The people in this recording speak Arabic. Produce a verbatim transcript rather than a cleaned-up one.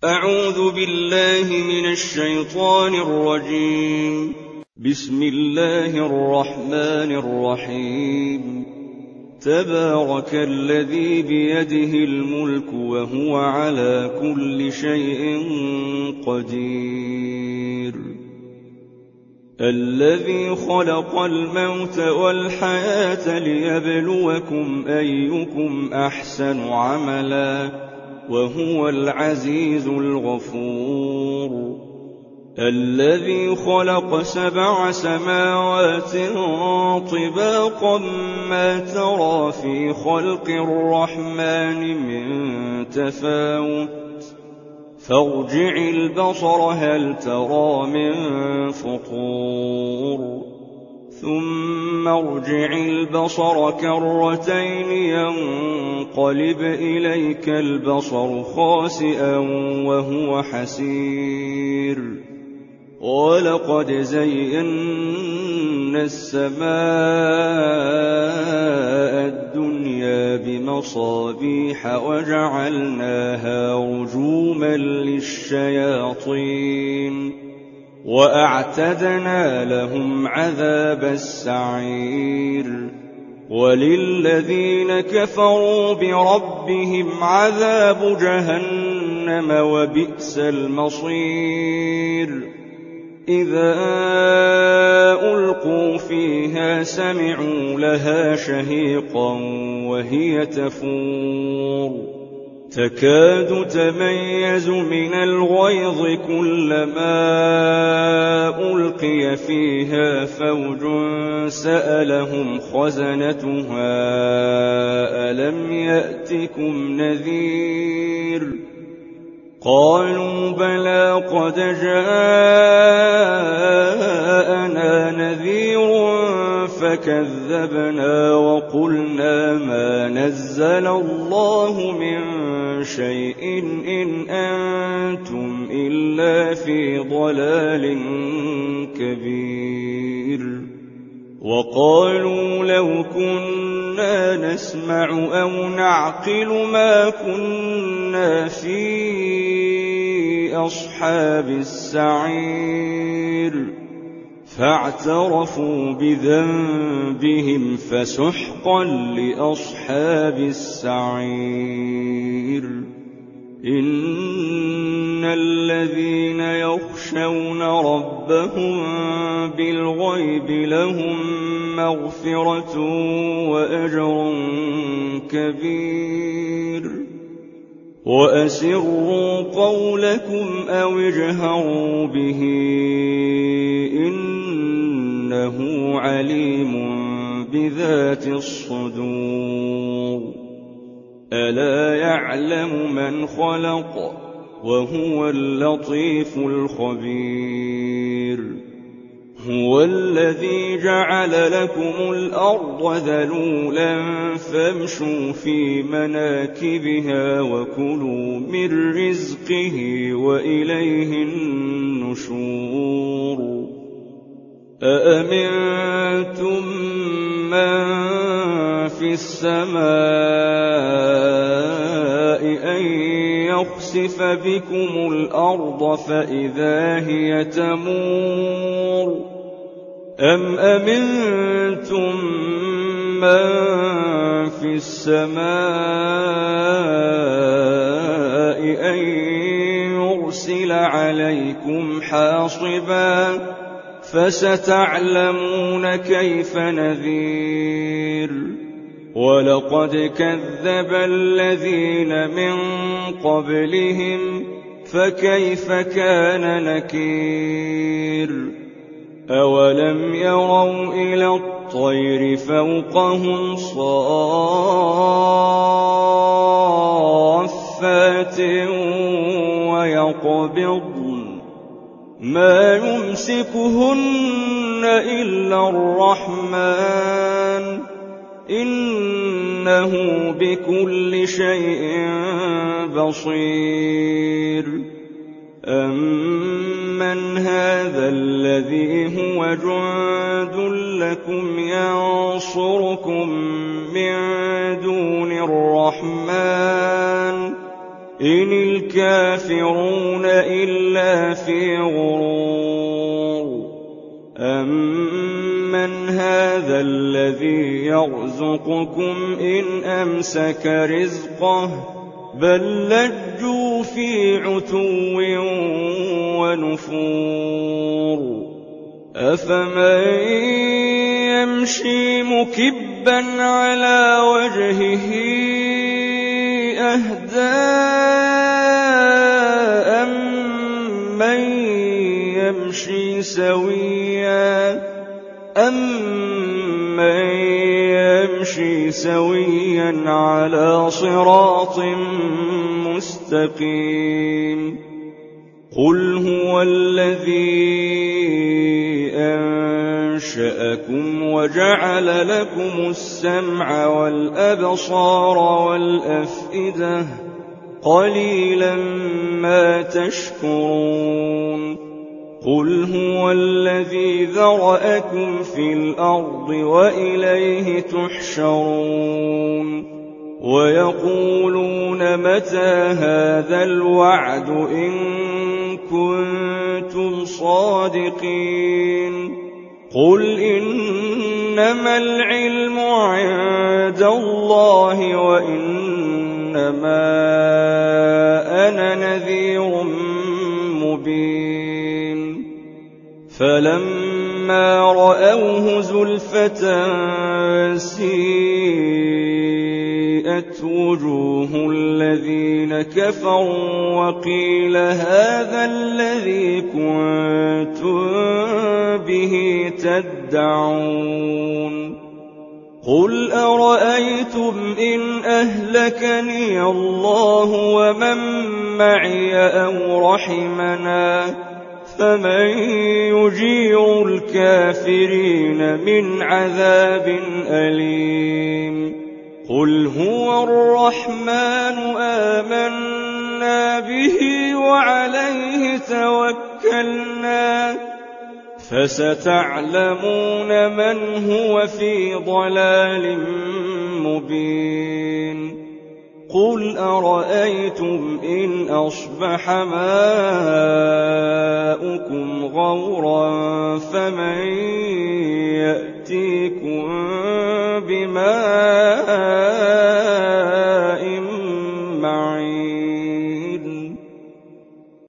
أعوذ بالله من الشيطان الرجيم. بسم الله الرحمن الرحيم. تبارك الذي بيده الملك وهو على كل شيء قدير. الذي خلق الموت والحياة ليبلوكم أيكم أحسن عملا وهو العزيز الغفور. الذي خلق سبع سماوات طباقا ما ترى في خلق الرحمن من تفاوت فارجع البصر هل ترى من فطور ثم ارجع البصر كرتين ينقلب إليك البصر خاسئا وهو حسير. ولقد زينا السماء الدنيا بمصابيح وجعلناها رجوما للشياطين وأعتدنا لهم عذاب السعير. وللذين كفروا بربهم عذاب جهنم وبئس المصير. إذا ألقوا فيها سمعوا لها شهيقا وهي تفور تكاد تميز من الغيظ كلما ألقي فيها فوج سألهم خزنتها ألم يأتكم نذير قالوا بلى قد جاءنا نذير فكذبنا وقلنا ما نزل الله من شيء إن أنتم إلا في ضلال كبير. وقالوا لو كنا نسمع أو نعقل ما كنا في أصحاب السعير فاعترفوا بذنبهم فسحقا لأصحاب السعير. إن الذين يخشون ربهم بالغيب لهم مغفرة وأجر كبير. وأسروا قولكم أو اجهروا به إنه عليم بذات الصدور. ألا يعلم من خلق وهو اللطيف الخبير. هو الذي جعل لكم الأرض ذلولا فامشوا في مناكبها وكلوا من رزقه وإليه النشور. أأمنتم من في السماء أن يخسف بكم الأرض فإذا هي تمور أم أمنتم من في السماء أن يرسل عليكم حاصبا فستعلمون كيف نذير. ولقد كذب الذين من قبلهم فكيف كان نكير. أولم يروا إلى الطير فوقهم صافات ويقبضن ما يمسكهن إلا الرحمن إنه بكل شيء بصير. أمن هذا الذي هو جند لكم ينصركم من دون الرحمن إن الكافرون إلا في غرور أمن هذا الذي يرزقكم إن أمسك رزقه بل لجوا في عتو ونفور أفمن يمشي مكبا على وجهه أهدى أمن يمشي سويا أمن يمشي سويا على صراط مستقيم قل هو الذي أنشأكم وجعل لكم السمع والأبصار والأفئدة قليلا ما تشكرون قل هو الذي ذرأكم في الأرض وإليه تحشرون ويقولون متى هذا الوعد إن كنتم صادقين قل إنما العلم عند الله وإنما أنا نذير مبين فلما رأوه زلفة سيئت وجوه الذين كفروا وقيل هذا الذي كنتم به تدعون قل أرأيتم إن أهلكني الله ومن معي أو رحمنا فمن يجير الكافرين من عذاب أليم قل هو الرحمن آمنا به وعليه توكلنا فستعلمون من هو في ضلال مبين قل أرأيتم إن أصبح ماؤكم غورا فمن يأتيكم